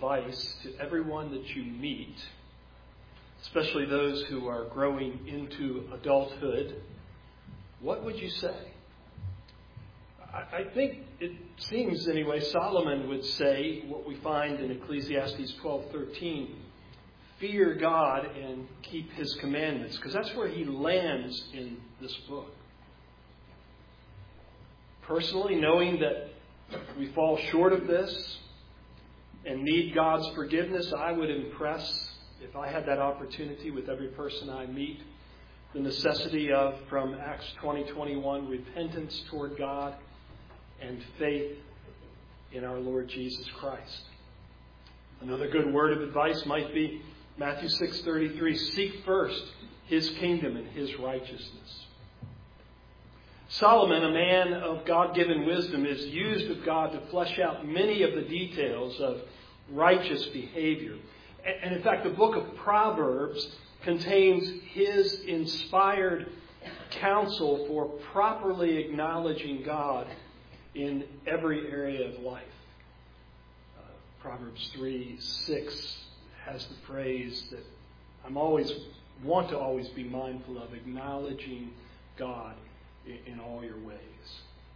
advice to everyone that you meet, especially those who are growing into adulthood, what would you say? I think it seems anyway Solomon would say what we find in Ecclesiastes 12:13, fear God and keep His commandments, because that's where he lands in this book. Personally, knowing that we fall short of this and need God's forgiveness, I would impress, if I had that opportunity with every person I meet, the necessity of, from Acts 20:21, repentance toward God and faith in our Lord Jesus Christ. Another good word of advice might be Matthew 6:33, seek first His kingdom and His righteousness. Solomon, a man of God-given wisdom, is used of God to flesh out many of the details of righteous behavior. And in fact, the book of Proverbs contains his inspired counsel for properly acknowledging God in every area of life. Proverbs 3:6 has the phrase that want to always be mindful of, acknowledging God in all your ways.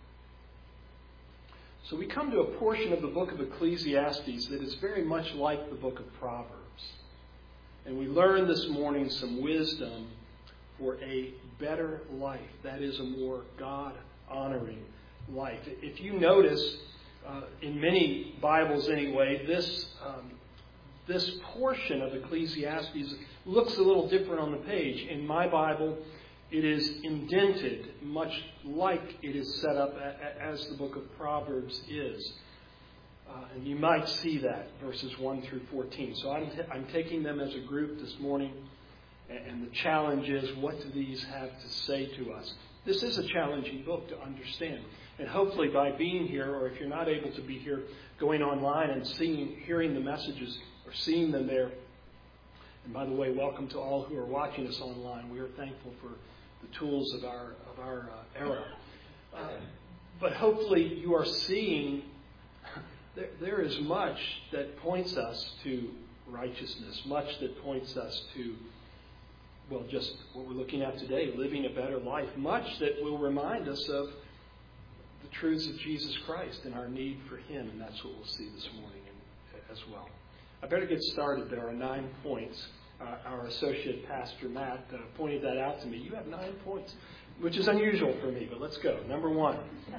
So we come to a portion of the book of Ecclesiastes that is very much like the book of Proverbs. And we learn this morning some wisdom for a better life. That is, a more God-honoring life. If you notice, in many Bibles anyway, this portion of Ecclesiastes looks a little different on the page. In my Bible, it is indented, much like it is set up as the book of Proverbs is. And you might see that, verses 1 through 14. So I'm taking them as a group this morning. And the challenge is, what do these have to say to us? This is a challenging book to understand. And hopefully by being here, or if you're not able to be here, going online and hearing the messages or seeing them there. And by the way, welcome to all who are watching us online. We are thankful for the tools of our era. But hopefully you are seeing there is much that points us to righteousness, much that points us to, well, just what we're looking at today, living a better life, much that will remind us of the truths of Jesus Christ and our need for Him, and that's what we'll see this morning as well. I better get started. There are 9 points. Our associate pastor, Matt, pointed that out to me. You have 9 points, which is unusual for me, but let's go. Number 1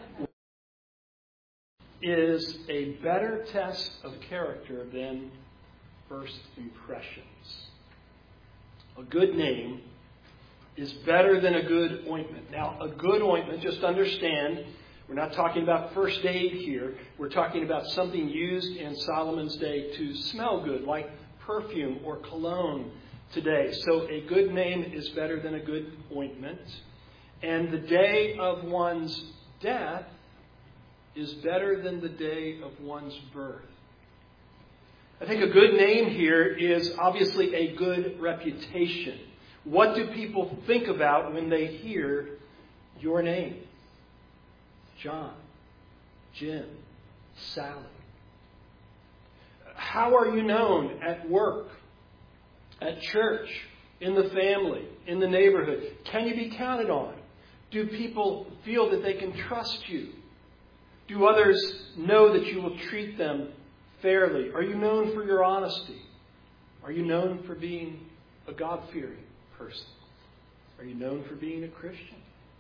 is a better test of character than first impressions. A good name is better than a good ointment. Now, a good ointment, just understand, we're not talking about first aid here. We're talking about something used in Solomon's day to smell good, like perfume or cologne today. So a good name is better than a good ointment. And the day of one's death is better than the day of one's birth. I think a good name here is obviously a good reputation. What do people think about when they hear your name? John, Jim, Sally. How are you known at work, at church, in the family, in the neighborhood? Can you be counted on? Do people feel that they can trust you? Do others know that you will treat them fairly? Are you known for your honesty? Are you known for being a God-fearing person? Are you known for being a Christian?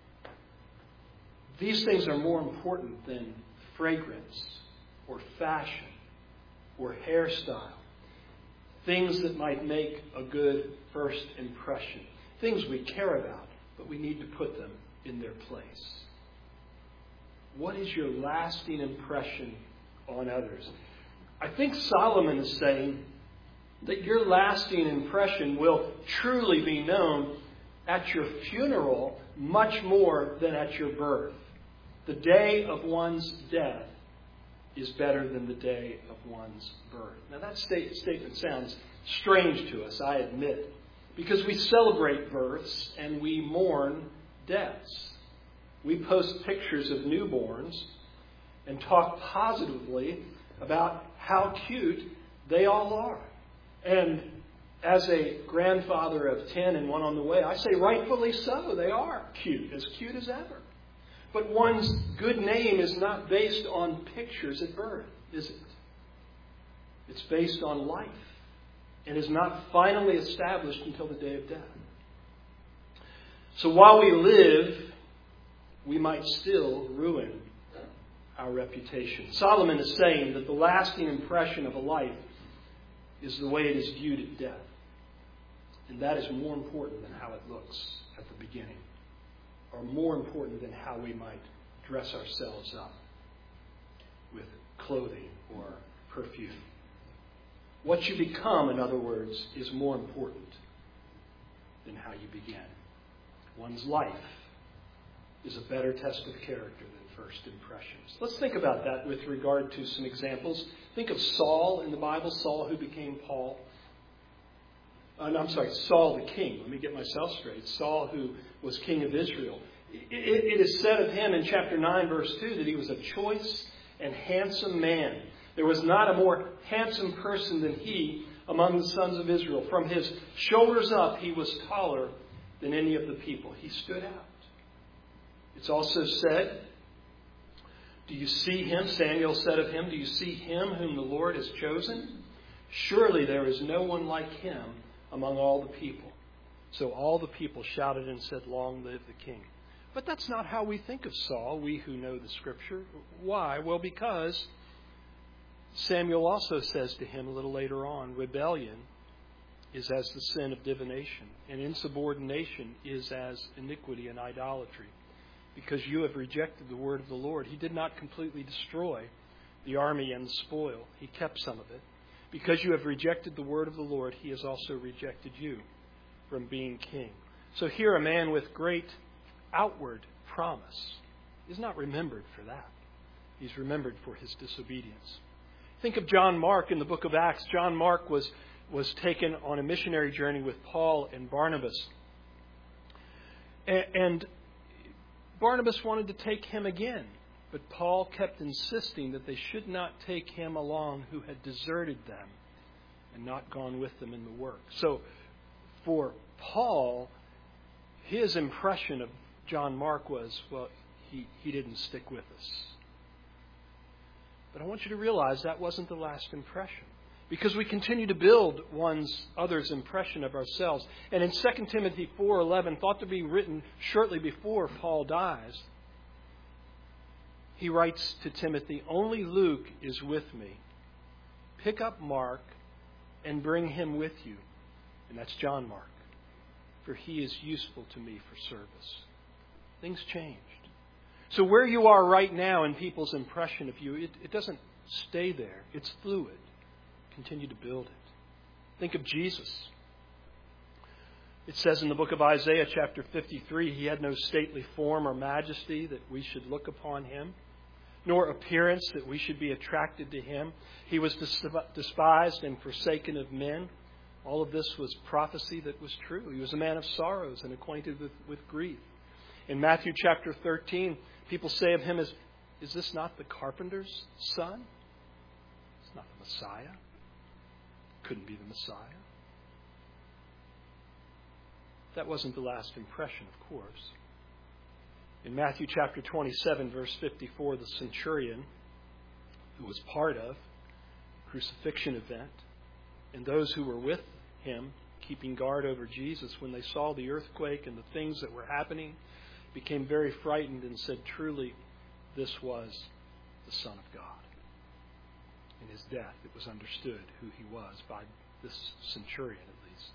These things are more important than fragrance or fashion or hairstyle. Things that might make a good first impression. Things we care about, but we need to put them in their place. What is your lasting impression on others? I think Solomon is saying that your lasting impression will truly be known at your funeral much more than at your birth. The day of one's death is better than the day of one's birth. Now that statement sounds strange to us, I admit, because we celebrate births and we mourn deaths. We post pictures of newborns and talk positively about how cute They all are. And as a grandfather of 10 and one on the way, I say rightfully so. They are cute as ever. But one's good name is not based on pictures at birth, is it? It's based on life and is not finally established until the day of death. So while we live, we might still ruin our reputation. Solomon is saying that the lasting impression of a life is the way it is viewed at death. And that is more important than how it looks at the beginning, or more important than how we might dress ourselves up with clothing or perfume. What you become, in other words, is more important than how you began. One's life is a better test of character than first impressions. Let's think about that with regard to some examples. Think of Saul in the Bible, Saul who became Paul. Saul the king. Let me get myself straight. Saul who was king of Israel. It is said of him in chapter 9, verse 2, that he was a choice and handsome man. There was not a more handsome person than he among the sons of Israel. From his shoulders up, he was taller than any of the people. He stood out. It's also said, do you see him? Samuel said of him, do you see him whom the Lord has chosen? Surely there is no one like him among all the people. So all the people shouted and said, long live the king. But that's not how we think of Saul, we who know the Scripture. Why? Well, because Samuel also says to him a little later on, rebellion is as the sin of divination, and insubordination is as iniquity and idolatry. Because you have rejected the word of the Lord. He did not completely destroy the army and the spoil. He kept some of it. Because you have rejected the word of the Lord, he has also rejected you from being king. So here a man with great outward promise is not remembered for that. He's remembered for his disobedience. Think of John Mark in the book of Acts. John Mark was taken on a missionary journey with Paul and Barnabas. And Barnabas wanted to take him again, but Paul kept insisting that they should not take him along who had deserted them and not gone with them in the work. So for Paul, his impression of John Mark was, well, he didn't stick with us. But I want you to realize that wasn't the last impression. Because we continue to build others' impression of ourselves. And in 2 Timothy 4:11, thought to be written shortly before Paul dies, he writes to Timothy, only Luke is with me. Pick up Mark and bring him with you. And that's John Mark. For he is useful to me for service. Things changed. So where you are right now in people's impression of you, it doesn't stay there. It's fluid. Continue to build it. Think of Jesus. It says in the book of Isaiah chapter 53, he had no stately form or majesty that we should look upon him, nor appearance that we should be attracted to him. He was despised and forsaken of men. All of this was prophecy that was true. He was a man of sorrows and acquainted with grief. In Matthew chapter 13, people say of him, is this not the carpenter's son? It's not the Messiah. Couldn't be the Messiah. That wasn't the last impression, of course. In Matthew chapter 27, verse 54, the centurion, who was part of the crucifixion event, and those who were with him, keeping guard over Jesus, when they saw the earthquake and the things that were happening, became very frightened and said, truly, this was the Son of God. In his death, it was understood who he was by this centurion, at least.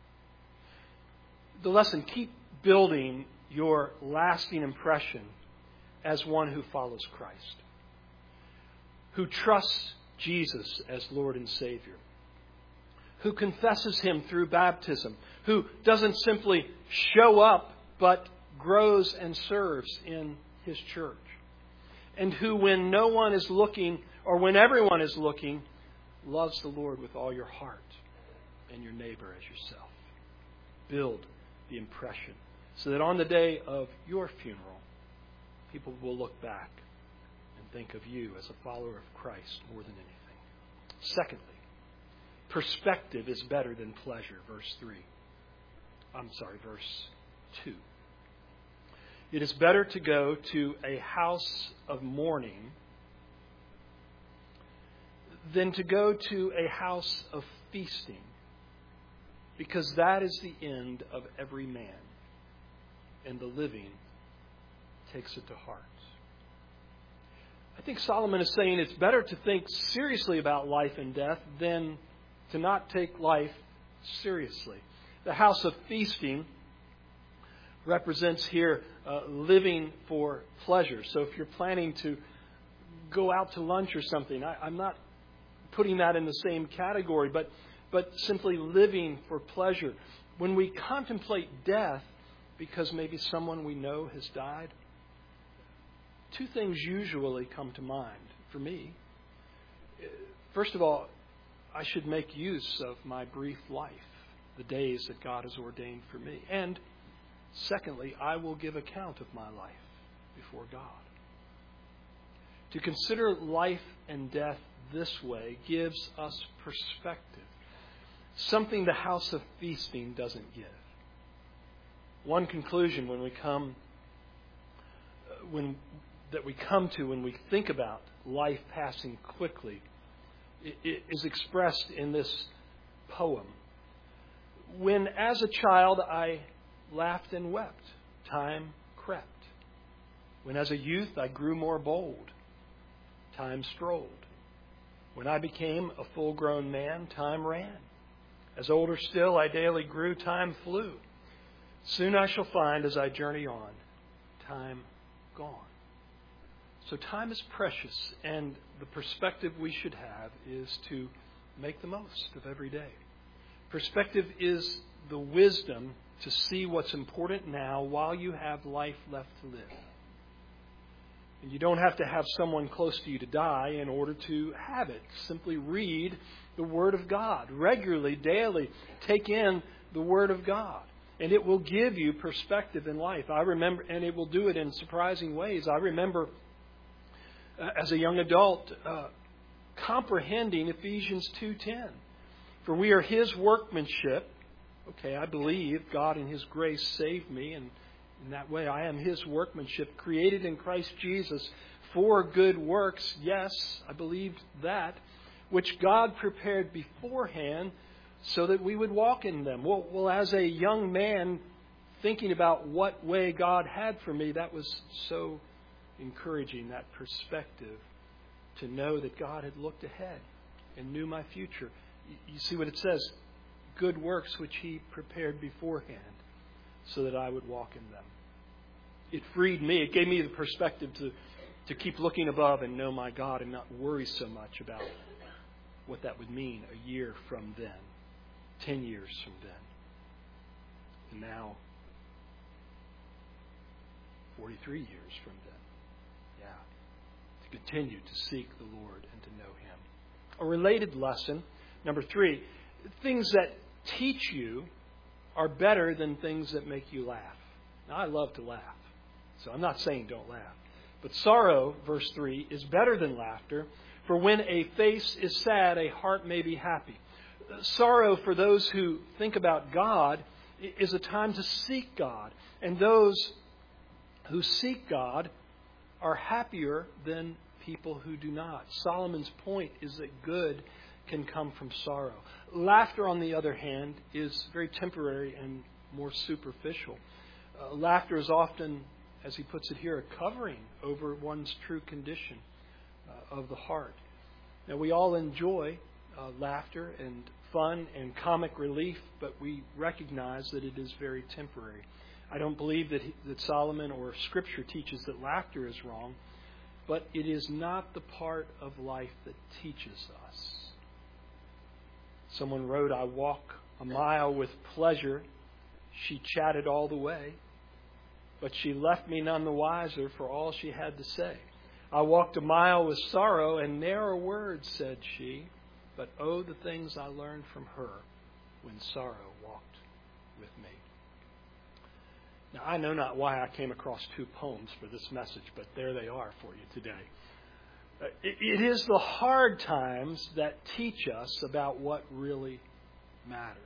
The lesson, keep building your lasting impression as one who follows Christ, who trusts Jesus as Lord and Savior, who confesses him through baptism, who doesn't simply show up but grows and serves in his church, and who, when no one is looking, or when everyone is looking, loves the Lord with all your heart and your neighbor as yourself. Build the impression so that on the day of your funeral, people will look back and think of you as a follower of Christ more than anything. Secondly, perspective is better than pleasure, verse 2. It is better to go to a house of mourning than to go to a house of feasting, because that is the end of every man, and the living takes it to heart. I think Solomon is saying it's better to think seriously about life and death than to not take life seriously. The house of feasting represents here living for pleasure. So if you're planning to go out to lunch or something, I'm not putting that in the same category, but simply living for pleasure. When we contemplate death, because maybe someone we know has died, two things usually come to mind for me. First of all, I should make use of my brief life, the days that God has ordained for me. And secondly, I will give account of my life before God. To consider life and death this way gives us perspective, something the house of feasting doesn't give. One conclusion when we think about life passing quickly is expressed in this poem. When as a child I laughed and wept, time crept. When as a youth I grew more bold, time strolled. When I became a full-grown man, time ran. As older still I daily grew, time flew. Soon I shall find as I journey on, time gone. So time is precious, and the perspective we should have is to make the most of every day. Perspective is the wisdom to see what's important now while you have life left to live. And you don't have to have someone close to you to die in order to have it. Simply read the Word of God regularly, daily. Take in the Word of God, and it will give you perspective in life. I remember, and it will do it in surprising ways. I remember as a young adult comprehending Ephesians 2:10. For we are His workmanship. Okay, I believe God in His grace saved me, and in that way I am His workmanship, created in Christ Jesus for good works. Yes, I believed that, which God prepared beforehand so that we would walk in them. Well, as a young man thinking about what way God had for me, that was so encouraging, that perspective, to know that God had looked ahead and knew my future. You see what it says? Good works which He prepared beforehand so that I would walk in them. It freed me. It gave me the perspective to keep looking above and know my God and not worry so much about what that would mean a year from then, 10 years from then, and now 43 years from then. To continue to seek the Lord and to know Him. A related lesson, number 3, things that teach you are better than things that make you laugh. Now, I love to laugh, so I'm not saying don't laugh. But sorrow, verse 3, is better than laughter, for when a face is sad, a heart may be happy. Sorrow, for those who think about God, is a time to seek God. And those who seek God are happier than people who do not. Solomon's point is that good can come from sorrow. Laughter, on the other hand, is very temporary and more superficial. Laughter is often, as he puts it here, a covering over one's true condition of the heart. Now, we all enjoy laughter and fun and comic relief, but we recognize that it is very temporary. I don't believe that Solomon or Scripture teaches that laughter is wrong, but it is not the part of life that teaches us. Someone wrote, I walk a mile with pleasure. She chatted all the way, but she left me none the wiser for all she had to say. I walked a mile with sorrow, and ne'er a word said she, but oh, the things I learned from her when sorrow walked with me. Now, I know not why I came across 2 poems for this message, but there they are for you today. It is the hard times that teach us about what really matters.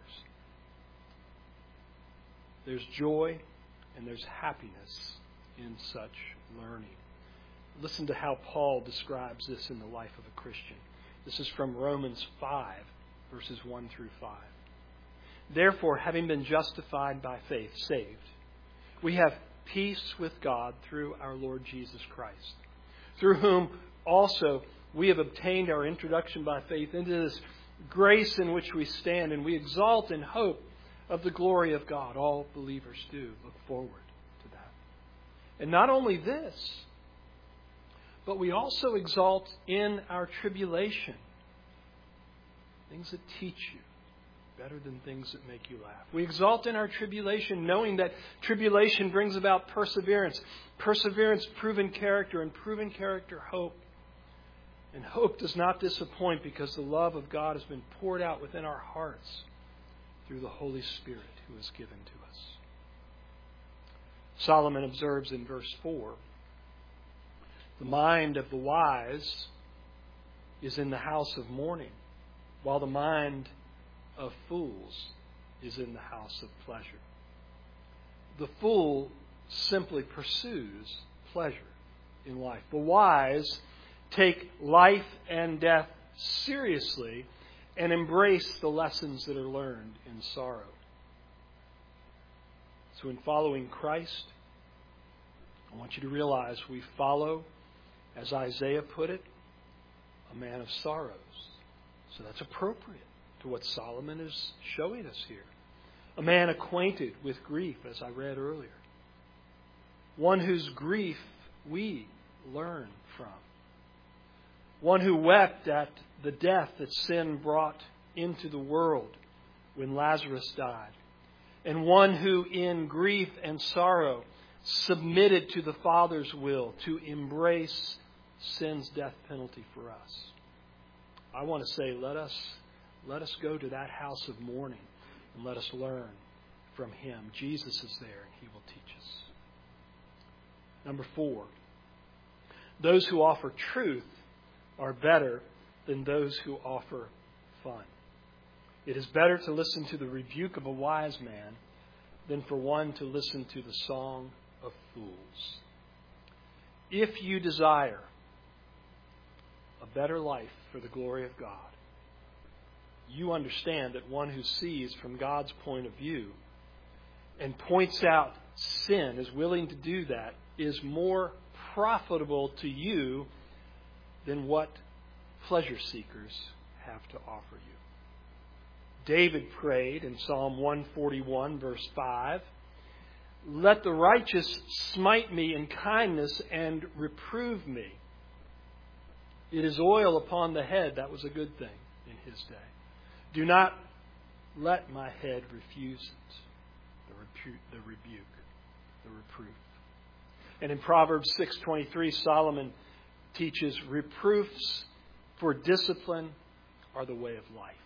There's joy and there's happiness in such learning. Listen to how Paul describes this in the life of a Christian. This is from Romans 5, verses 1 through 5. Therefore, having been justified by faith, saved, we have peace with God through our Lord Jesus Christ, through whom also we have obtained our introduction by faith into this grace in which we stand, and we exalt in hope of the glory of God. All believers do look forward to that. And not only this, but we also exalt in our tribulation. Things that teach you better than things that make you laugh. We exalt in our tribulation, knowing that tribulation brings about perseverance. Perseverance, proven character, and proven character, hope. And hope does not disappoint because the love of God has been poured out within our hearts through the Holy Spirit who is given to us. Solomon observes in verse 4, the mind of the wise is in the house of mourning, while the mind of fools is in the house of pleasure. The fool simply pursues pleasure in life. The wise take life and death seriously and embrace the lessons that are learned in sorrow. So in following Christ, I want you to realize we follow, as Isaiah put it, a man of sorrows. So that's appropriate to what Solomon is showing us here. A man acquainted with grief, as I read earlier. One whose grief we learn from. One who wept at the death that sin brought into the world when Lazarus died. And one who in grief and sorrow submitted to the Father's will to embrace sin's death penalty for us. I want to say, let us go to that house of mourning and let us learn from Him. Jesus is there and He will teach us. Number 4, those who offer truth are better than those who offer fun. It is better to listen to the rebuke of a wise man than for one to listen to the song of fools. If you desire a better life for the glory of God, you understand that one who sees from God's point of view and points out sin, is willing to do that, is more profitable to you than what pleasure seekers have to offer you. David prayed in Psalm 141, verse 5, "Let the righteous smite me in kindness and reprove me." It is oil upon the head. That was a good thing in his day. Do not let my head refuse it. The rebuke, the reproof. And in Proverbs 6:23, Solomon teaches reproofs for discipline are the way of life.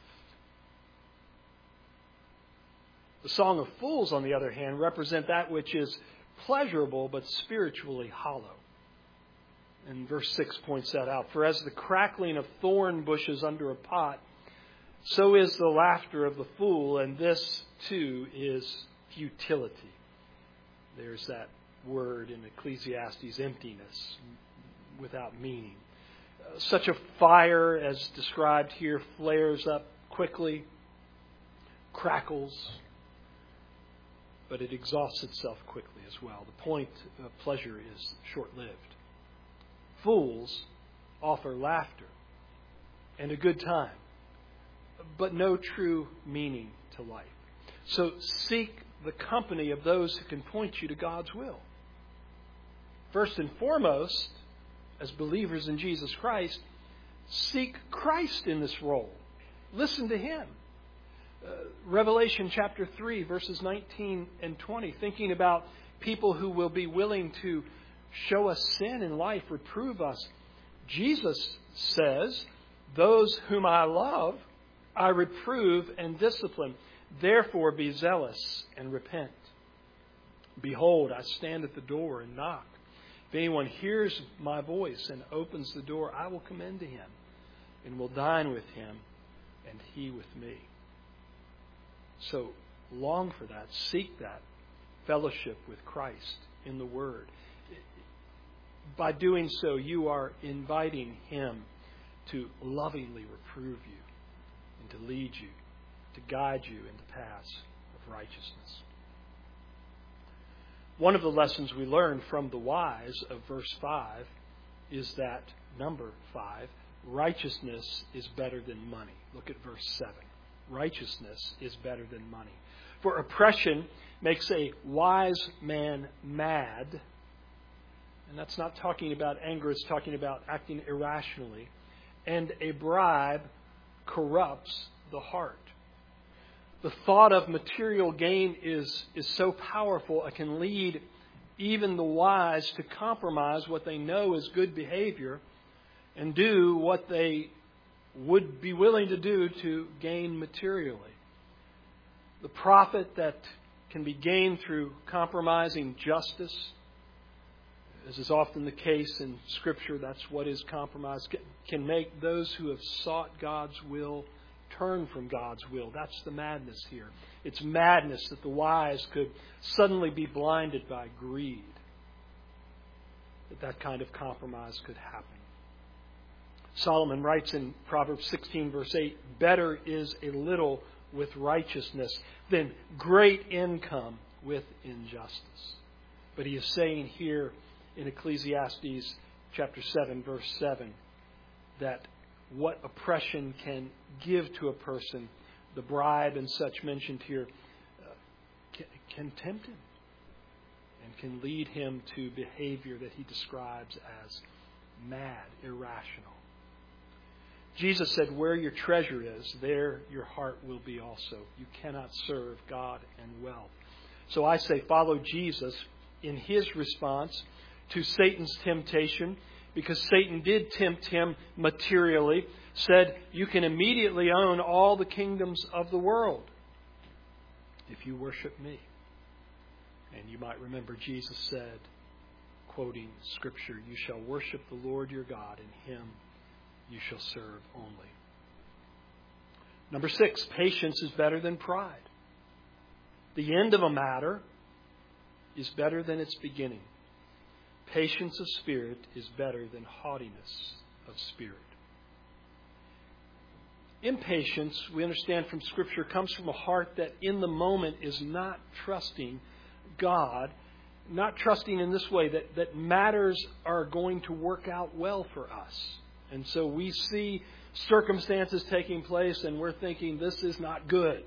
The song of fools, on the other hand, represent that which is pleasurable but spiritually hollow. And verse 6 points that out. For as the crackling of thorn bushes under a pot, so is the laughter of the fool, and this too is futility. There's that word in Ecclesiastes, emptiness, without meaning. Such a fire, as described here, flares up quickly, crackles, but it exhausts itself quickly as well. The point of pleasure is short-lived. Fools offer laughter and a good time, but no true meaning to life. So seek the company of those who can point you to God's will. First and foremost, as believers in Jesus Christ, seek Christ in this role. Listen to Him. Revelation chapter 3, verses 19 and 20, thinking about people who will be willing to show us sin in life, reprove us. Jesus says, "Those whom I love, I reprove and discipline. Therefore be zealous and repent. Behold, I stand at the door and knock. If anyone hears my voice and opens the door, I will come into him and will dine with him and he with me. So long for that. Seek that fellowship with Christ in the Word. By doing so, you are inviting Him to lovingly reprove you and to lead you, to guide you into paths of righteousness. One of the lessons we learn from the wise of verse 5 is that, number 5, righteousness is better than money. Look at verse 7. Righteousness is better than money. For oppression makes a wise man mad. And that's not talking about anger, it's talking about acting irrationally. And a bribe corrupts the heart. The thought of material gain is so powerful, it can lead even the wise to compromise what they know is good behavior and do what they would be willing to do to gain materially. The profit that can be gained through compromising justice, as is often the case in Scripture, that's what is compromise, can make those who have sought God's will turn from God's will. That's the madness here. It's madness that the wise could suddenly be blinded by greed. That kind of compromise could happen. Solomon writes in Proverbs 16, verse 8, better is a little with righteousness than great income with injustice. But he is saying here in Ecclesiastes chapter 7, verse 7, that what oppression can give to a person, the bribe and such mentioned here, can tempt him and can lead him to behavior that he describes as mad, irrational. Jesus said, where your treasure is, there your heart will be also. You cannot serve God and wealth. So I say, follow Jesus in His response to Satan's temptation, because Satan did tempt him materially, said, you can immediately own all the kingdoms of the world if you worship me. And you might remember Jesus said, quoting Scripture, you shall worship the Lord your God, and Him you shall serve only. Number 6, patience is better than pride. The end of a matter is better than its beginning. Patience of spirit is better than haughtiness of spirit. Impatience, we understand from Scripture, comes from a heart that in the moment is not trusting God, not trusting in this way that matters are going to work out well for us. And so we see circumstances taking place and we're thinking, this is not good.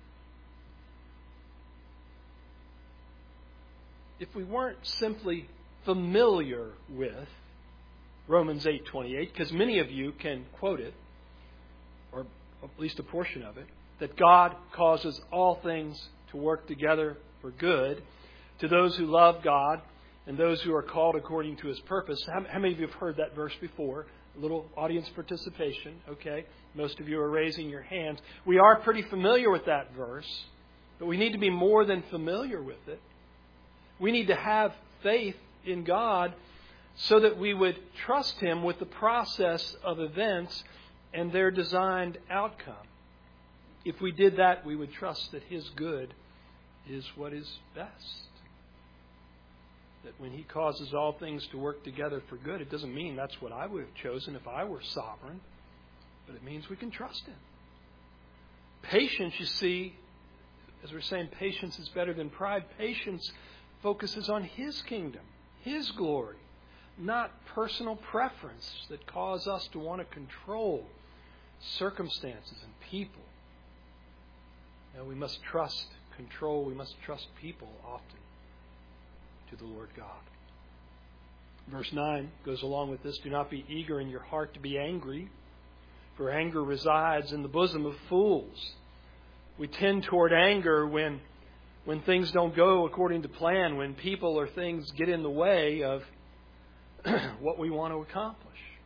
If we weren't simply familiar with Romans 8:28, because many of you can quote it, or at least a portion of it, that God causes all things to work together for good to those who love God and those who are called according to His purpose. How many of you have heard that verse before? A little audience participation. Okay. Most of you are raising your hands. We are pretty familiar with that verse, but we need to be more than familiar with it. We need to have faith in God so that we would trust Him with the process of events and their designed outcome. If we did that, we would trust that His good is what is best. That when He causes all things to work together for good, it doesn't mean that's what I would have chosen if I were sovereign, but it means we can trust Him. Patience, you see, as we're saying, patience is better than pride. Patience focuses on His kingdom, His glory, not personal preference that cause us to want to control circumstances and people. Now, we must trust control. We must trust people often to the Lord God. Verse 9 goes along with this. Do not be eager in your heart to be angry, for anger resides in the bosom of fools. We tend toward anger when things don't go according to plan, when people or things get in the way of what we want to accomplish.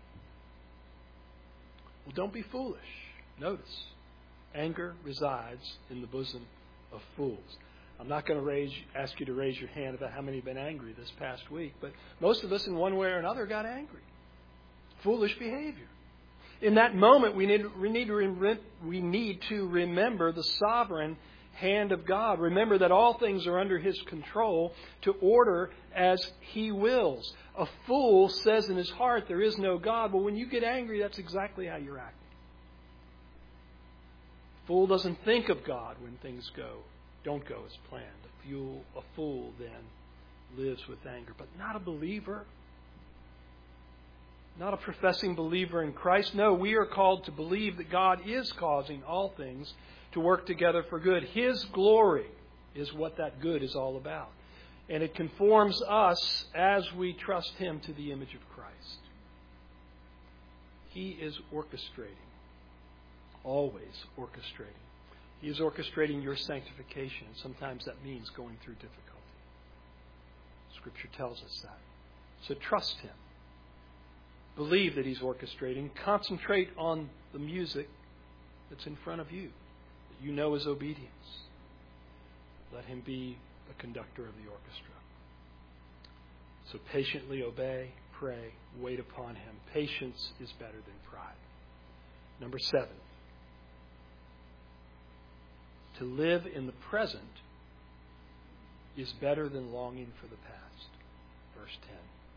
Well, don't be foolish. Notice, anger resides in the bosom of fools. I'm not going to ask you to raise your hand about how many have been angry this past week, but most of us in one way or another got angry. Foolish behavior. In that moment, we need to remember the sovereign hand of God. Remember that all things are under His control to order as He wills. A fool says in his heart there is no God. Well, when you get angry, that's exactly how you're acting. A fool doesn't think of God when things don't go as planned. A fool then lives with anger, but not a believer. Not a professing believer in Christ. No, we are called to believe that God is causing all things to work together for good. His glory is what that good is all about. And it conforms us as we trust Him to the image of Christ. He is orchestrating. Always orchestrating. He is orchestrating your sanctification. Sometimes that means going through difficulty. Scripture tells us that. So trust Him. Believe that He's orchestrating. Concentrate on the music that's in front of you, that you know is obedience. Let Him be the conductor of the orchestra. So patiently obey, pray, wait upon Him. Patience is better than pride. Number 7. To live in the present is better than longing for the past. Verse 10.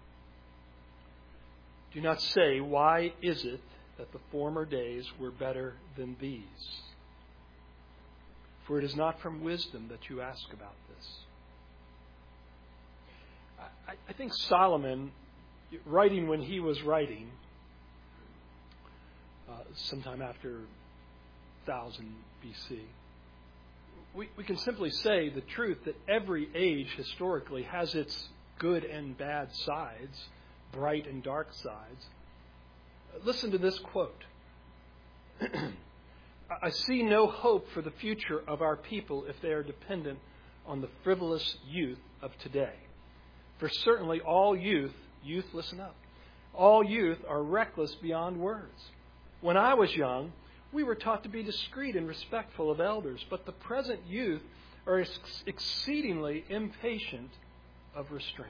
Do not say, why is it that the former days were better than these? For it is not from wisdom that you ask about this. I think Solomon, writing when he was writing, sometime after 1000 BC, we can simply say the truth that every age historically has its good and bad sides, bright and dark sides. Listen to this quote. I see no hope for the future of our people if they are dependent on the frivolous youth of today. For certainly all youth, listen up, all youth are reckless beyond words. When I was young, we were taught to be discreet and respectful of elders, but the present youth are exceedingly impatient of restraint.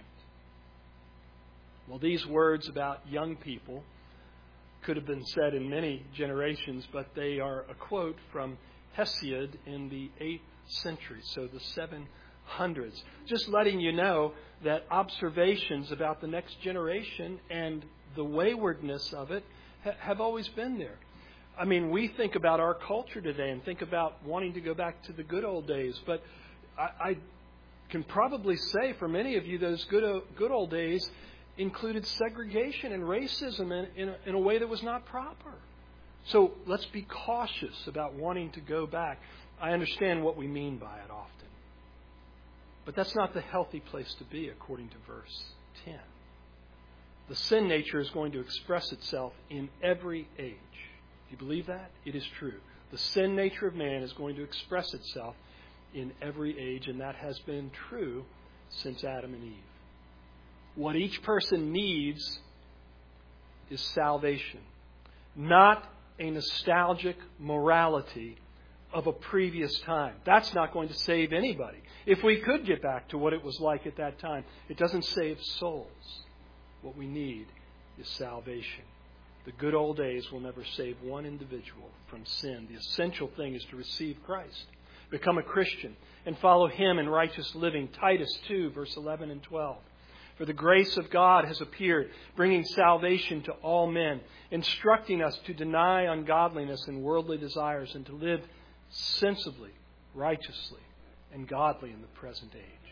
Well, these words about young people could have been said in many generations, but they are a quote from Hesiod in the 8th century, so the 700s. Just letting you know that observations about the next generation and the waywardness of it have always been there. I mean, we think about our culture today and think about wanting to go back to the good old days, but I can probably say for many of you those good old days included segregation and racism in a way that was not proper. So let's be cautious about wanting to go back. I understand what we mean by it often. But that's not the healthy place to be, according to verse 10. The sin nature is going to express itself in every age. Do you believe that? It is true. The sin nature of man is going to express itself in every age, and that has been true since Adam and Eve. What each person needs is salvation, not a nostalgic morality of a previous time. That's not going to save anybody. If we could get back to what it was like at that time, it doesn't save souls. What we need is salvation. The good old days will never save one individual from sin. The essential thing is to receive Christ, become a Christian, and follow Him in righteous living. Titus 2, verse 11 and 12. For the grace of God has appeared, bringing salvation to all men, instructing us to deny ungodliness and worldly desires and to live sensibly, righteously, and godly in the present age.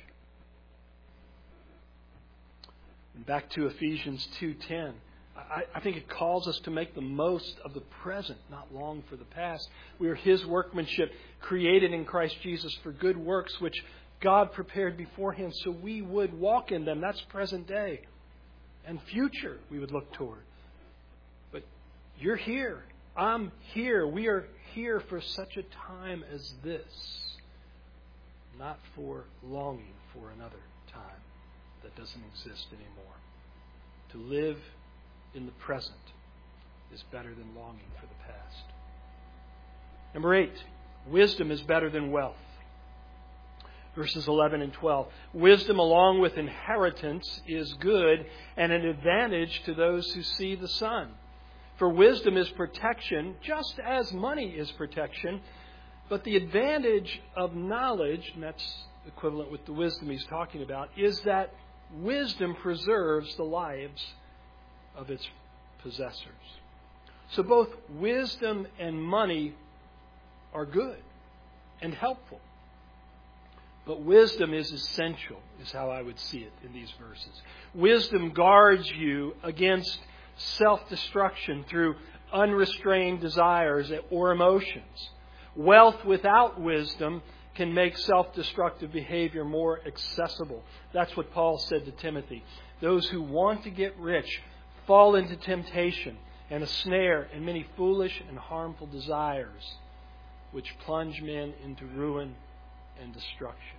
And back to Ephesians 2:10. I think it calls us to make the most of the present, not long for the past. We are His workmanship, created in Christ Jesus for good works, which God prepared beforehand so we would walk in them. That's present day. And future we would look toward. But you're here. I'm here. We are here for such a time as this. Not for longing for another time that doesn't exist anymore. To live in the present is better than longing for the past. Number 8, wisdom is better than wealth. Verses 11 and 12. Wisdom along with inheritance is good and an advantage to those who see the sun. For wisdom is protection, just as money is protection. But the advantage of knowledge, and that's equivalent with the wisdom he's talking about, is that wisdom preserves the lives of its possessors. So both wisdom and money are good and helpful. But wisdom is essential, is how I would see it in these verses. Wisdom guards you against self-destruction through unrestrained desires or emotions. Wealth without wisdom can make self-destructive behavior more accessible. That's what Paul said to Timothy. Those who want to get rich fall into temptation and a snare and many foolish and harmful desires, which plunge men into ruin and destruction.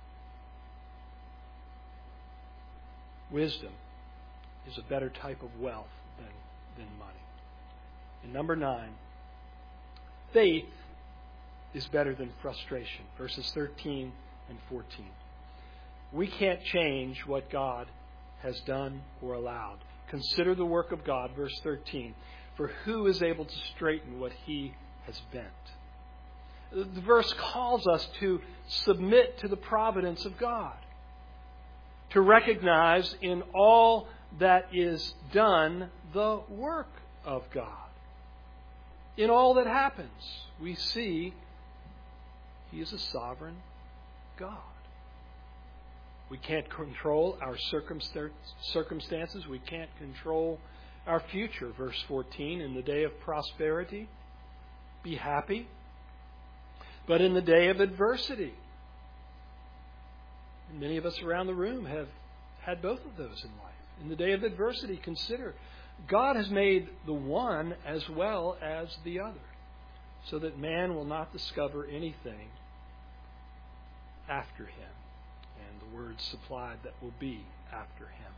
Wisdom is a better type of wealth than money. And number 9, faith is better than frustration. Verses 13 and 14. We can't change what God has done or allowed. Consider the work of God, verse 13. For who is able to straighten what he has bent? The verse calls us to submit to the providence of God, to recognize in all that is done the work of God. In all that happens, we see He is a sovereign God. We can't control our circumstances. We can't control our future. Verse 14, in the day of prosperity, be happy. But in the day of adversity, and many of us around the room have had both of those in life. In the day of adversity, consider God has made the one as well as the other, so that man will not discover anything after him. And the word supplied that will be after him.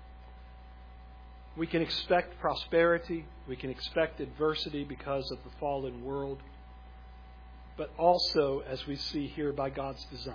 We can expect prosperity. We can expect adversity because of the fallen world. But also, as we see here, by God's design.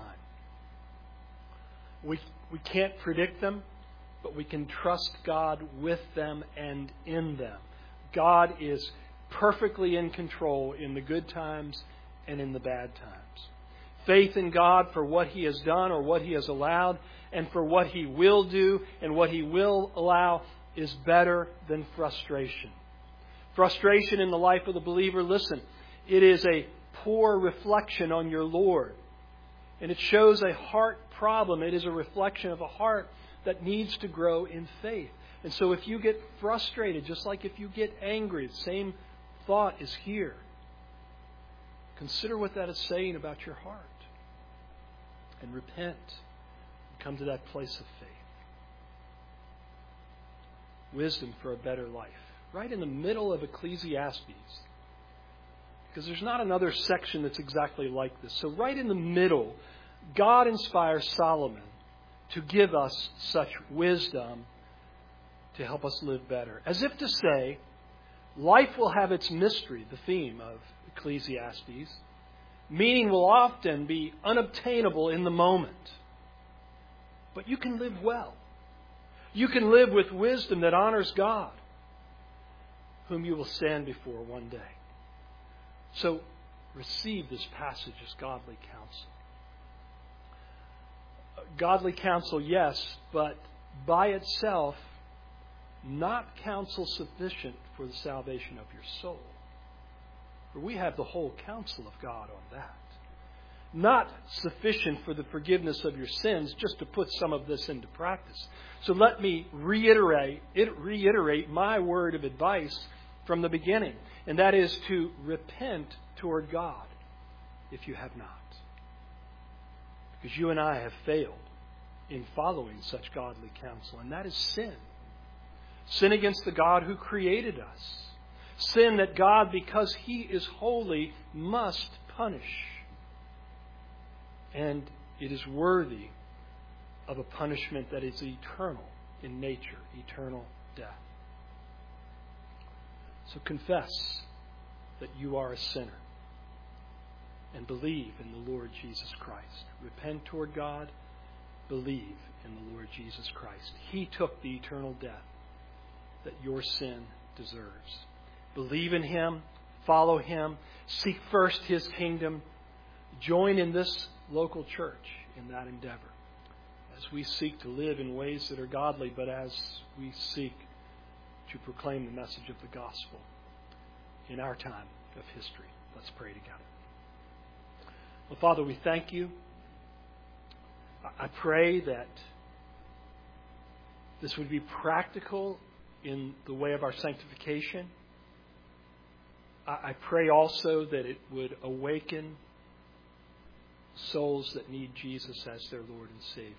We can't predict them, but we can trust God with them and in them. God is perfectly in control in the good times and in the bad times. Faith in God for what He has done or what He has allowed, and for what He will do and what He will allow, is better than frustration. Frustration in the life of the believer, listen, it is a poor reflection on your Lord. And it shows a heart problem. It is a reflection of a heart that needs to grow in faith. And so if you get frustrated, just like if you get angry, the same thought is here. Consider what that is saying about your heart. And repent. And come to that place of faith. Wisdom for a better life. Right in the middle of Ecclesiastes. Because there's not another section that's exactly like this. So right in the middle, God inspires Solomon to give us such wisdom to help us live better. As if to say, life will have its mystery, the theme of Ecclesiastes. Meaning will often be unobtainable in the moment. But you can live well. You can live with wisdom that honors God, whom you will stand before one day. So, receive this passage as godly counsel. Godly counsel, yes, but by itself, not counsel sufficient for the salvation of your soul. For we have the whole counsel of God on that. Not sufficient for the forgiveness of your sins, just to put some of this into practice. So let me reiterate my word of advice from the beginning. And that is to repent toward God if you have not. Because you and I have failed in following such godly counsel. And that is sin. Sin against the God who created us. Sin that God, because He is holy, must punish. And it is worthy of a punishment that is eternal in nature, eternal death. So confess that you are a sinner. and believe in the Lord Jesus Christ. Repent toward God. Believe in the Lord Jesus Christ. He took the eternal death that your sin deserves. Believe in Him. Follow Him. Seek first His kingdom. Join in this local church in that endeavor as we seek to live in ways that are godly, but as we seek to proclaim the message of the gospel in our time of history. Let's pray together. Well, Father, we thank You. I pray that this would be practical in the way of our sanctification. I pray also that it would awaken souls that need Jesus as their Lord and Savior.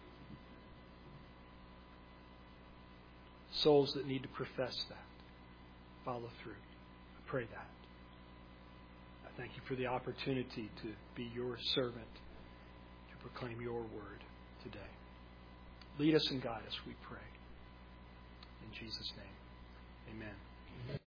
Souls that need to profess that, follow through. I pray that. I thank You for the opportunity to be Your servant, to proclaim Your word today. Lead us and guide us, we pray. In Jesus' name, amen.